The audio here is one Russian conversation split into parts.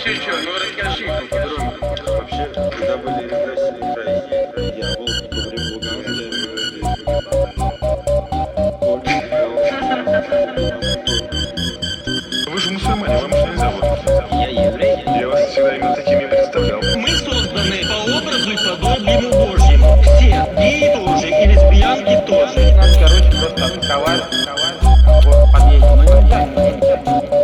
вообще что? Ну расскажи поподробнее. Вообще, когда были репрессии в Украине, я был Вы же мусульмане, вам же нельзя вот. Я еврей. Я вас всегда именно такими представлял. Мы созданы по образу и подобию Божьему. Все, геи тоже, и лесбиянки тоже. Нас, короче, просто атаковали. Вот в подъезде. Ну нельзя.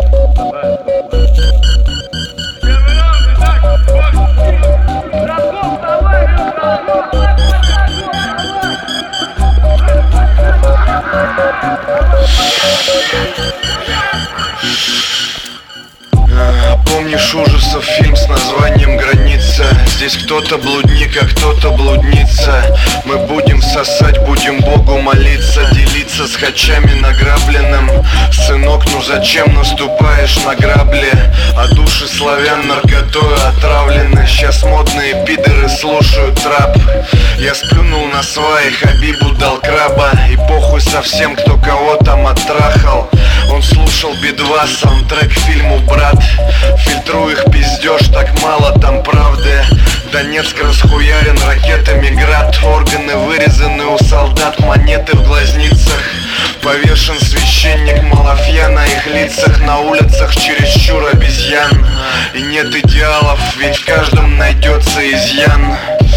Помнишь ужасов фильм с названием «Граница»? Здесь кто-то блудник, а кто-то блудница. Мы будем сосать, будем Богу молиться, делиться с хачами награбленным. Сынок, ну зачем наступаешь на грабли? А души славян наркотой отравлены. Сейчас модные пидоры слушают рэп. Я сплюнул на сваи, Хабибу дал краба. И похуй совсем, кто кого там оттрахал. Он слушал Би-2, саундтрек к фильму «Брат». Фильтрую их пиздеж, так мало там правды. Донецк расхуярен ракетами град. Органы вырезаны у солдат, монеты в глазницах. Повешен священник, малафья на их лицах. На улицах чересчур обезьян. И нет идеалов, ведь в каждом найдется изъян.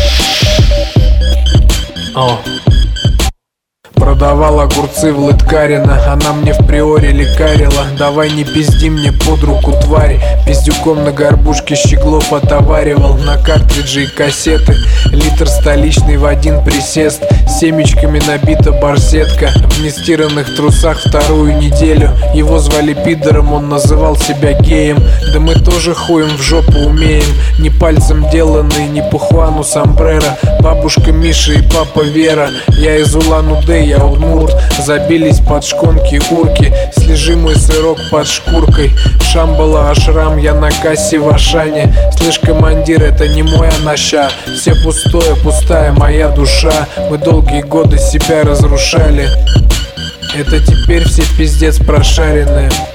Продавал огурцы в Лыткарино, она мне в приоре лекарила. Давай не пизди мне под руку, тварь. Пиздюком на горбушке Щеглов отоваривал. На картридже и кассеты литр столичный в один присест. Семечками набита барсетка. В нестиранных трусах вторую неделю. Его звали пидором, он называл себя геем. Да мы тоже хуем в жопу умеем. Не пальцем деланный, не по Хуану Сомбреро. Бабушка Миша и папа Вера. Я из Улан-Удэ, я удмурт. Забились под шконки урки. Слежи мой сырок под шкуркой. Шамбала Ашрам, я на кассе в Ашане. Слышь, командир, это не мой анаща. Все пустое, пустая моя душа. Мы долгие годы себя разрушали. Это теперь все пиздец прошаренные.